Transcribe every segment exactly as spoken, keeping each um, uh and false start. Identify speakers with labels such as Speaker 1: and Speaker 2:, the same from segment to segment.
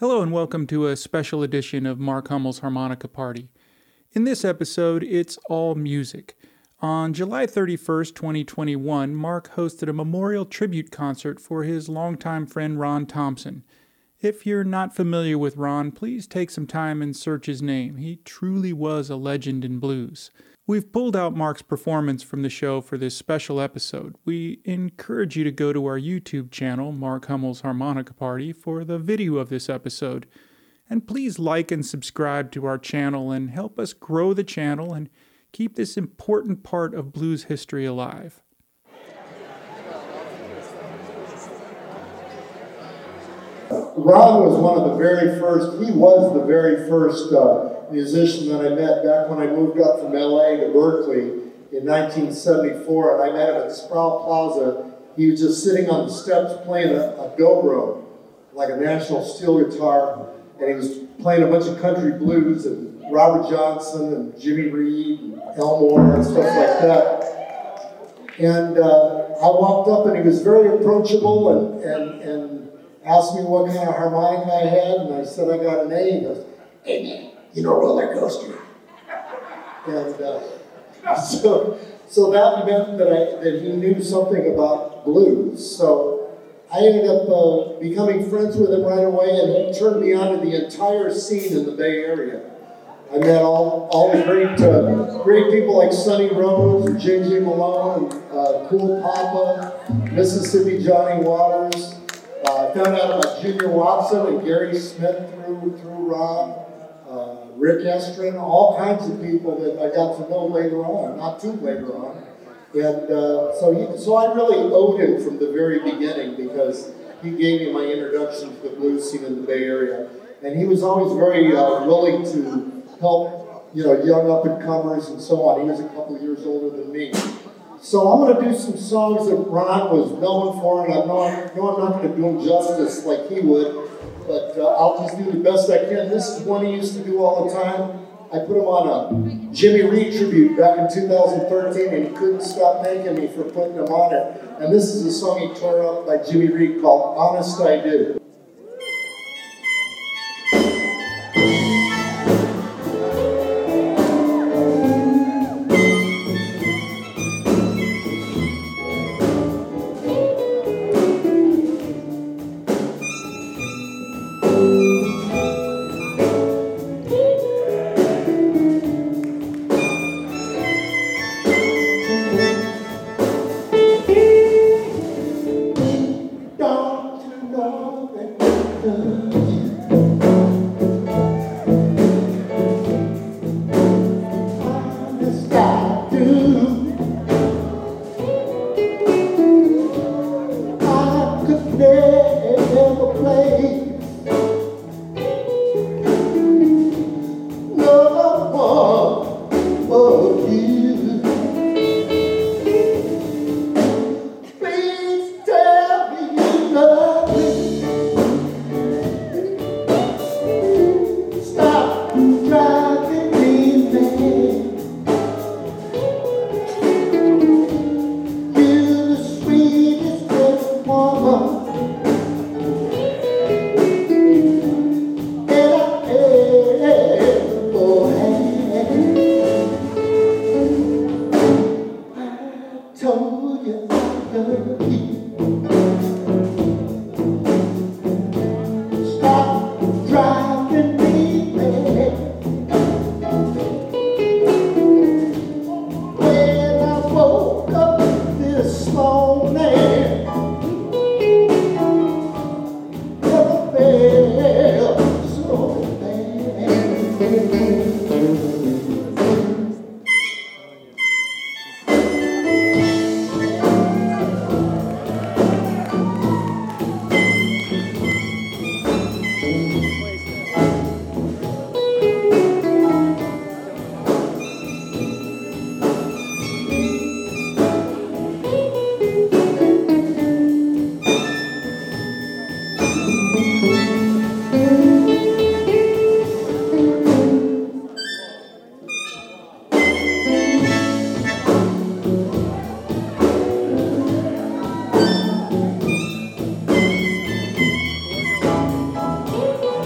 Speaker 1: Hello and welcome to a special edition of Mark Hummel's Harmonica Party. In this episode, it's all music. On July thirty-first, twenty twenty-one, Mark hosted a memorial tribute concert for his longtime friend Ron Thompson. If you're not familiar with Ron, please take some time and search his name. He truly was a legend in blues. We've pulled out Mark's performance from the show for this special episode. We encourage you to go to our YouTube channel, Mark Hummel's Harmonica Party, for the video of this episode. And please like and subscribe to our channel and help us grow the channel and keep this important part of blues history alive.
Speaker 2: Ron was one of the very first, he was the very first uh, musician that I met back when I moved up from L A to Berkeley in nineteen seventy-four, and I met him at Sproul Plaza. He was just sitting on the steps playing a, a dobro, like a National steel guitar, and he was playing a bunch of country blues and Robert Johnson and Jimmy Reed and Elmore and stuff like that. And uh, I walked up and he was very approachable and, and, and asked me what kind of harmonica I had, and I said I got an A. He goes, "Hey man, you know Roller Coaster." And uh, so, so that meant that I that he knew something about blues. So I ended up uh, becoming friends with him right away, and he turned me on to the entire scene in the Bay Area. I met all all the great uh, great people like Sonny Rose and J J Malone, and uh, Cool Papa, Mississippi Johnny Waters. I uh, found out about Junior Watson and Gary Smith through through Ron, uh, Rick Estrin, all kinds of people that I got to know later on, not too later on. And uh, so he, so I really owed him from the very beginning because he gave me my introduction to the blues scene in the Bay Area. And he was always very uh, willing to help, you know, young up-and-comers and so on. He was a couple of years older than me. So I'm going to do some songs that Ron was known for, and I know, I know I'm not going to do him justice like he would, but uh, I'll just do the best I can. This is one he used to do all the time. I put him on a Jimmy Reed tribute back in two thousand thirteen, and he couldn't stop thanking me for putting him on it. And this is a song he tore up by Jimmy Reed called Honest I Do.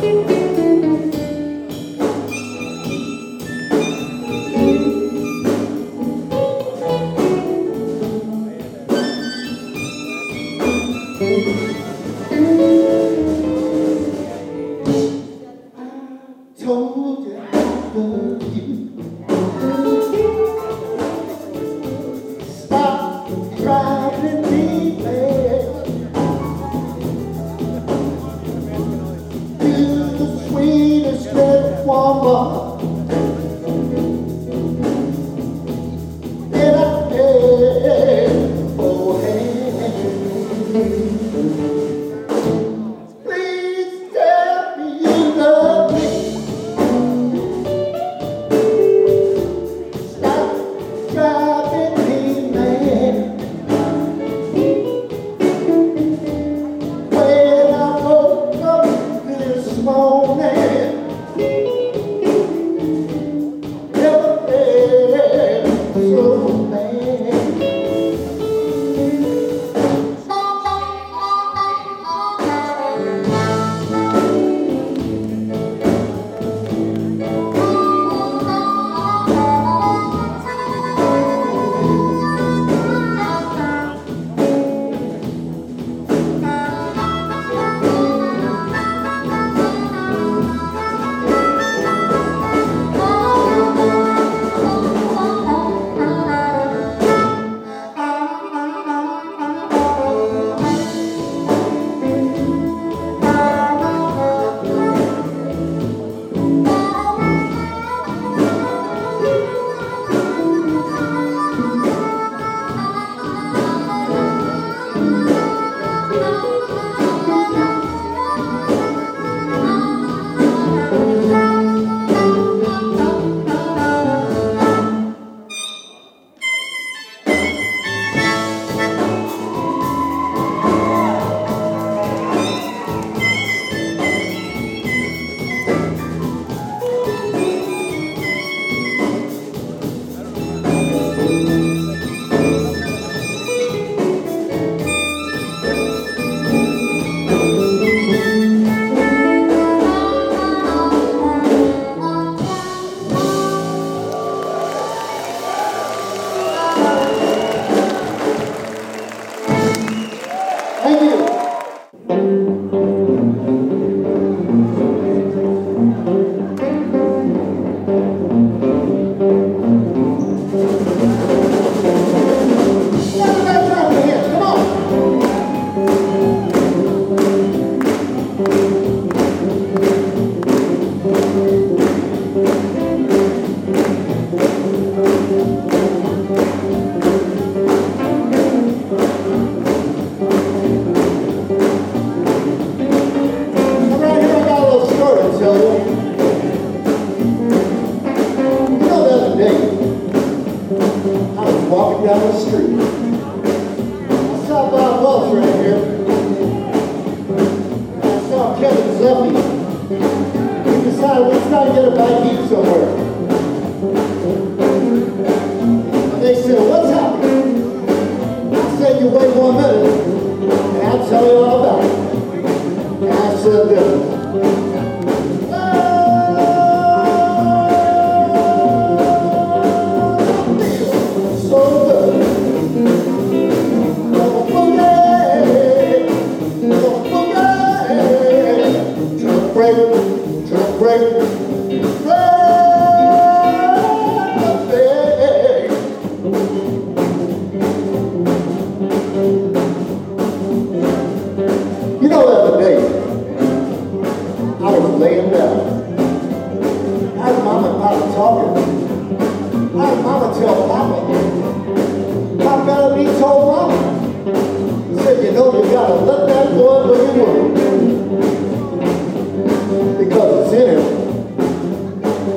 Speaker 2: Told you I love you. Stop driving me mad. You're the sweetest red woman that I've ever had. Please tell me you love me. Stop driving me mad. When I woke up this morning, never felt so bad. Thank you. Everybody clap your hands, come on. I'm right here, I got a little story to tell you. You know, the other day, I was walking down the street. I saw Bob Welch right here. I saw Kevin Zuffy. We decided let's try to get a bite to eat somewhere. And they said, what's happening? I said, you wait one minute, and I'll tell you all about it. And I said this. So good. Oh, boogie. Oh, boogie. Truck break, truck break. Break. You know, the other day, I was laying down. I heard Mama and Papa talking. I heard Mama tell Papa. Papa got up and he told Mama. He said, you know, you gotta let that boy boogie work. Because it's in him.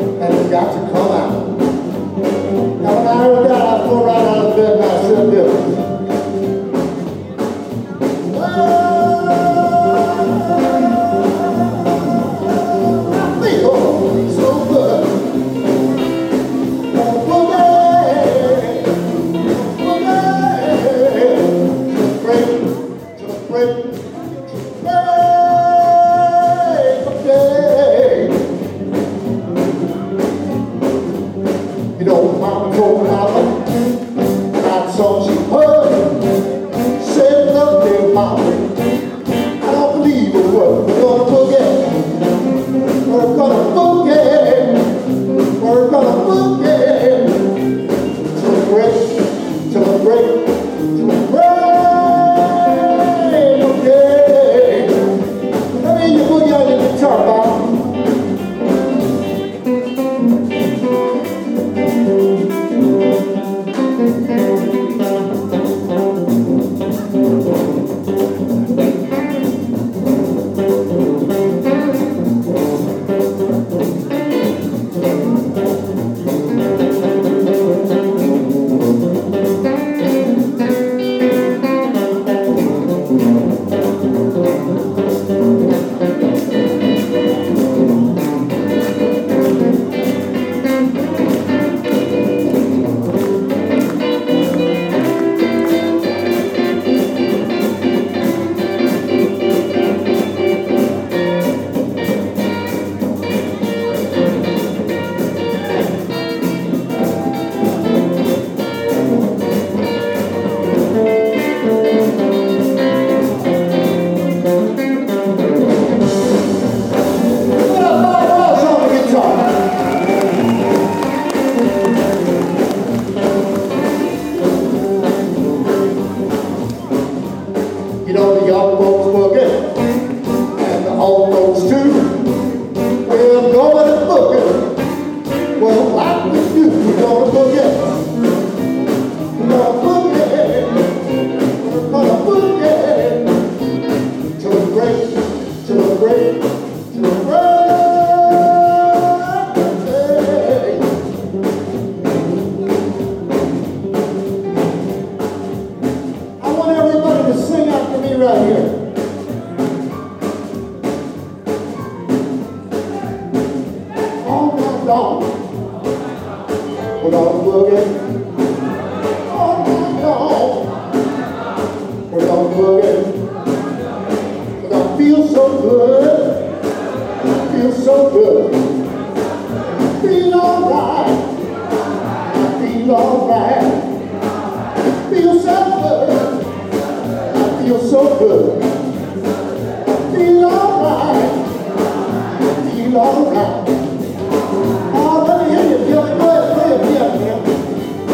Speaker 2: all those two. Well, nobody boogie. Well, like we do, we're gonna boogie. We're gonna boogie. We're gonna boogie. To the break, to the break, to the break. I want everybody to sing after me right here. Long. We're gonna boogie all night long. We're gonna boogie. We're gonna feel so good. Feel so good. Feel alright. I feel alright. Feel so good. I feel so good. Feel alright. Feel alright. Oh, let me hear you, Billy. Go ahead, play it again, man.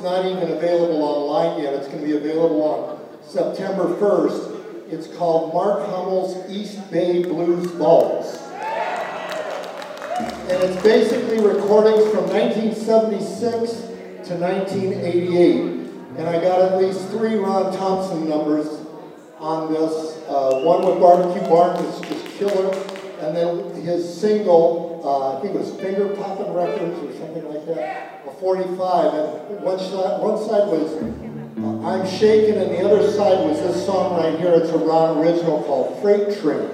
Speaker 2: not even available online yet. It's going to be available on September first. It's called Mark Hummel's East Bay Blues Vaults. And it's basically recordings from nineteen seventy-six to nineteen eighty-eight. And I got at least three Ron Thompson numbers on this. Uh, one with Barbecue Barn is just killer. And then his single, uh, I think it was Finger Poppin' Records or something like that, a forty-five. And one side, one side was uh, I'm Shakin', and the other side was this song right here. It's a Ron original called Freight Train.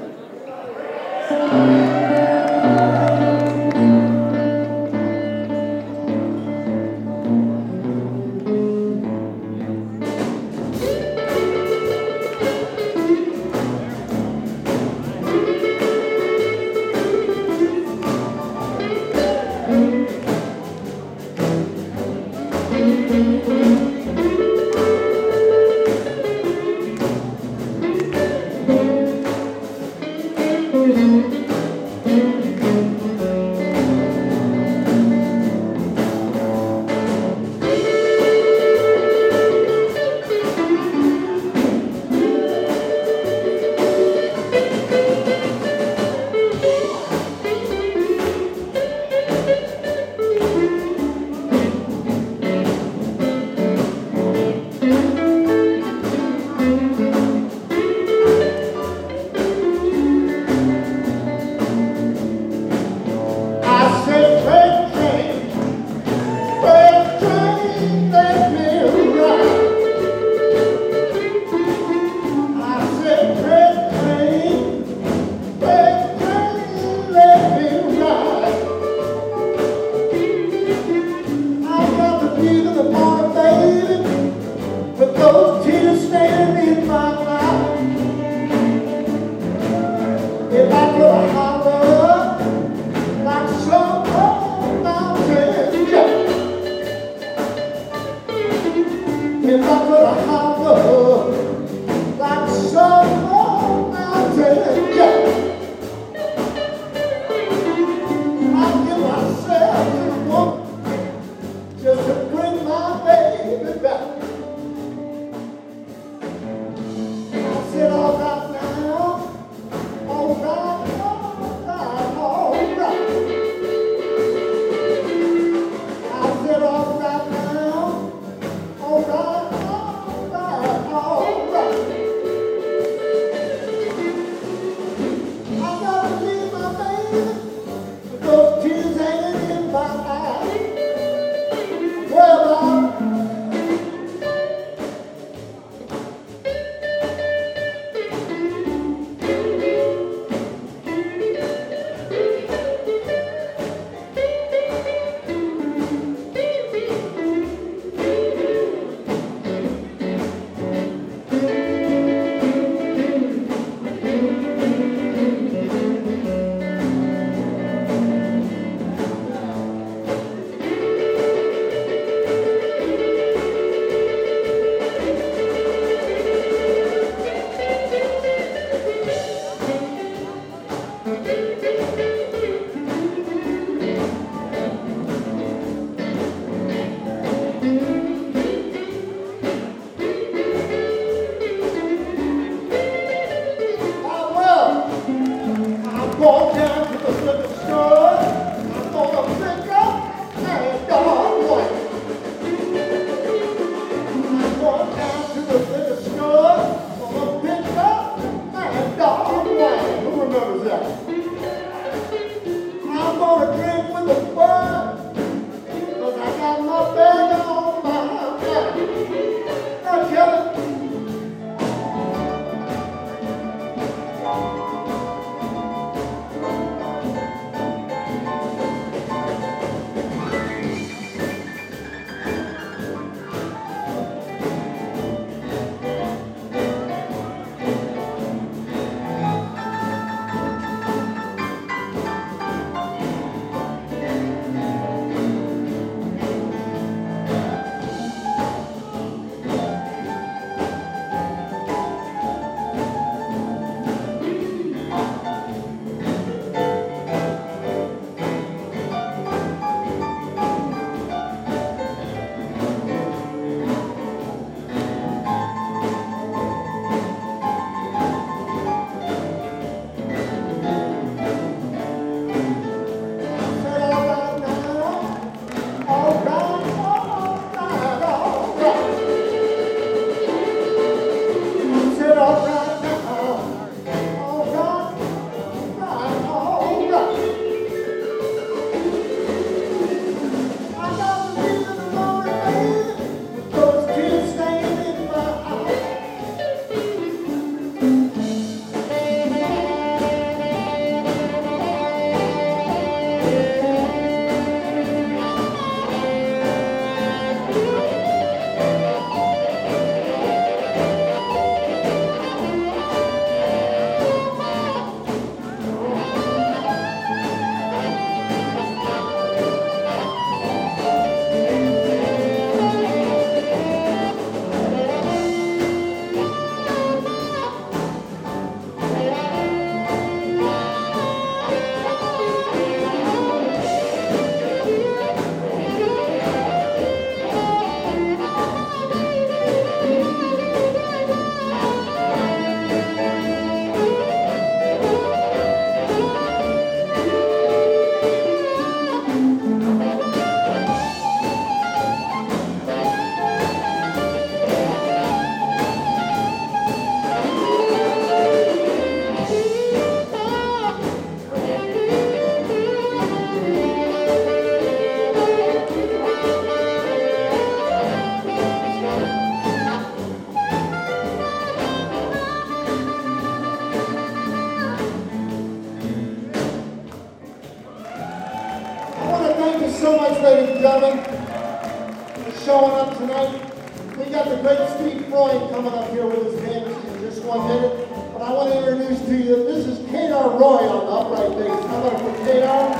Speaker 2: so much, ladies and gentlemen, for showing up tonight. We got the great Steve Freund coming up here with his band in just one minute. But I want to introduce to you, this is Kedar Roy on the upright bass. How about it for Kedar?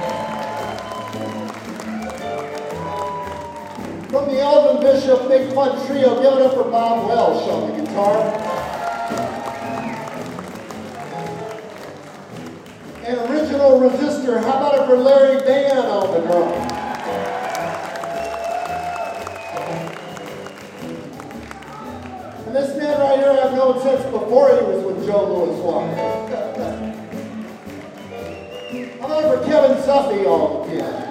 Speaker 2: From the Elvin Bishop Big Fun Trio, give it up for Bob Welsh on the guitar. And original resistor, how about it for Larry Van on the drum? And this man right here I've known since before he was with Joe Louis Walker. How about it for Kevin Suffy on the piano?